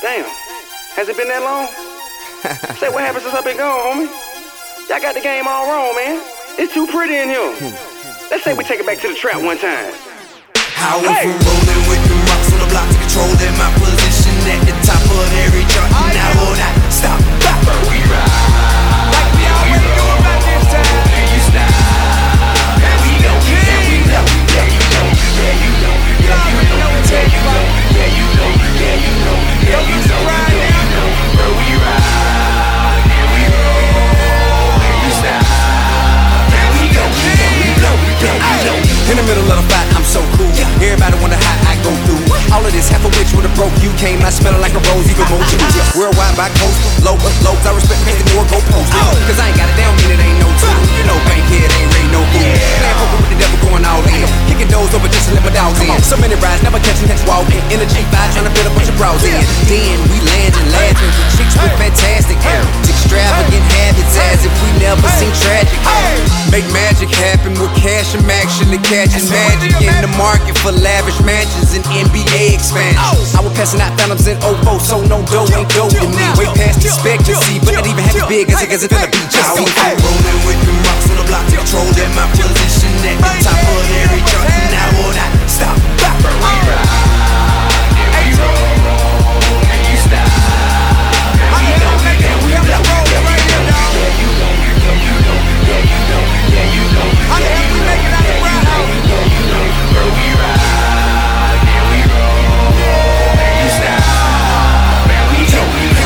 Damn. Has it been that long? Say, what happened since I've been gone, homie? Y'all got the game all wrong, man. It's too pretty in here. Let's say we take it back to the trap one time. I went from rolling with the rocks on the block to controlling my position at the top of every chart. And I will not stop. We ride. Like we always do about this time. Can you stop? Yeah, we know. Yeah, we know. Yeah, you know. Yeah, you know. Yeah, you know. Yeah, you know. Yeah, you know. Yeah, you know. Yeah, you know. Yeah, you know. Bro, we ride. Yeah, we roll. Can you stop? Yeah, we go. Yeah, we know. Yeah, we know. In the middle of the fight, I'm so cool. Everybody wonder how I go through all of this. Half a witch with a broke you came out smelling like a rose, even more too. Worldwide by coast, lopes. I respect me, the door go post. Cause I ain't got it down, mean it ain't no tool. You know, bankhead ain't ready no fool. Playing poker with the devil going all in. Kicking doors over just to let my dogs in. So many rides, never catching walking. In a G5, trying to fit a bunch of bras in. Then we landing laughing with chicks with fantastic hair. Extravagant habits as if we never seen tragic. Make magic happen with cash and action. The catching magic in the market for lavish mansions and NBA expansions. I was passing out phantoms in 04, so no dough ain't dough to me. Way past expectancy, but not even half as big as it finna be. Just rolling with the rocks on the block, controlling my position at the top of every chart, and I will not stop. We ride, and we roll, and you stop. And we know, and we know, yeah, you know, yeah, you know, yeah, you know, yeah, you know, yeah, you know, yeah, you know, bro, we ride, and we roll, and you stop. And we know,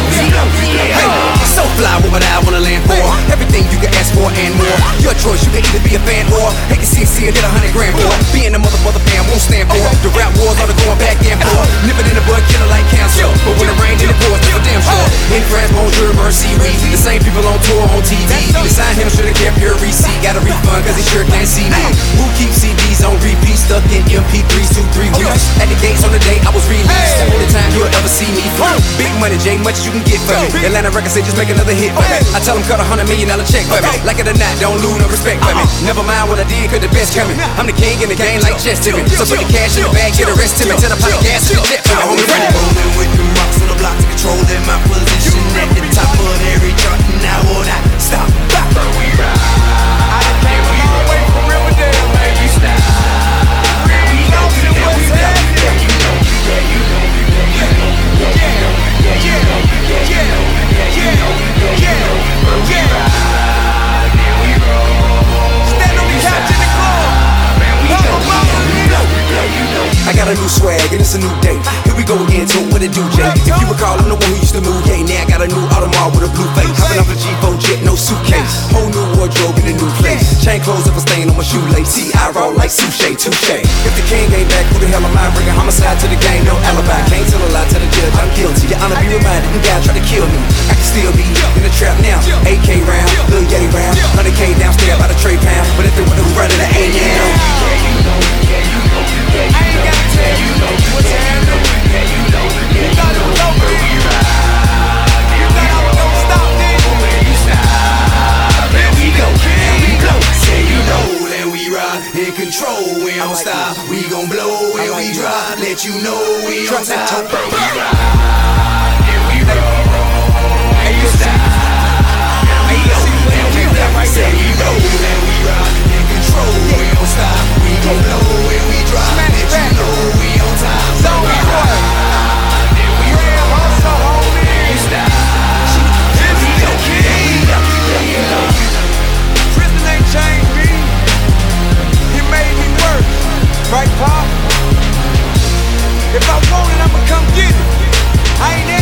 yeah. So fly, what would I wanna land for? Everything you can ask for and more. Your choice, you can either be a fan or take a CC and get 100 grand for. Being a mother fan won't stand for. The rap wars are the going back and forth. Nipping in the bud, killer like cancer. But when it rains in the pours, that's for damn sure. In France, bonjour, mercy, we the same people on tour on TV. Beside him, should've kept your receipt. Got a refund, cause he sure can't see me. Who keeps CDs on repeat? Stuck in MP3s 2-3 weeks. At the gates on the day I was released. The only time you'll ever see me free. Big money, J, much you can get for me. Atlanta records say just make another hit for me. I tell them cut $100 million check for me. Like it or not, don't lose no respect for me. Never mind what I did, cause the best coming. I'm the king in the game like chess to me. So put the cash in the bag, get the rest to me. Tell the pot of gas to the jet for me. Homie, rolling with the rocks on the block to controlling my position at the top of every chart, and I will not stop. We ride. I done came a long way from Riverdale, man. You stop. And we know, and we know, yeah, you know, yeah, you know, yeah, you know, yeah, you know, yeah, you know, yeah, you know, yeah, you know, yeah, you know, but we ride, and we roll. Stand on the couch in the club. And we know, yeah, you know. I got a new swag and it's a new day. Here we go again, so what it do, Jay? If you recall, I'm the one who used to move, yeah. Now I got a new Audemars with a blue face. Hopping off a G4 jet, no suitcase. Whole new wardrobe in a new place. Chain clothes up a stain on my shoelace. See, I roll like Sushi, touche. If the king ain't back, who the hell am I? Bringing homicide to the game, no alibi. Can't tell a lie to the judge, I'm guilty. Your honor be reminded, them guys try to kill me. I can still be in the trap now. AK round, Lil Yeti round, 100K downstairs by the tray pound. But if they want to run it, I ain't now. Yeah, you know, yeah, you know, yeah, you know. I ain't gotta tell you what's happening. Yeah, you know, yeah, You thought it was over. we ride. You thought I was gonna stop, didn't you? You stop, and we go, and we blow. Say you know, and we ride in control. We don't stop. We gon' blow and we drop. Let you know we on top. Bro, we ride and we roll. And you stop. And we go, and we blow. Say you know, and we ride in control. We don't stop. We gon' blow and we drop. Let you know we on top. Bro, we ride and we roll. And you stop. And we go, and we blow. Yeah, you know. Prison ain't changed me. It made me worse. Right, Pop? If I want it, I'ma come get it. I ain't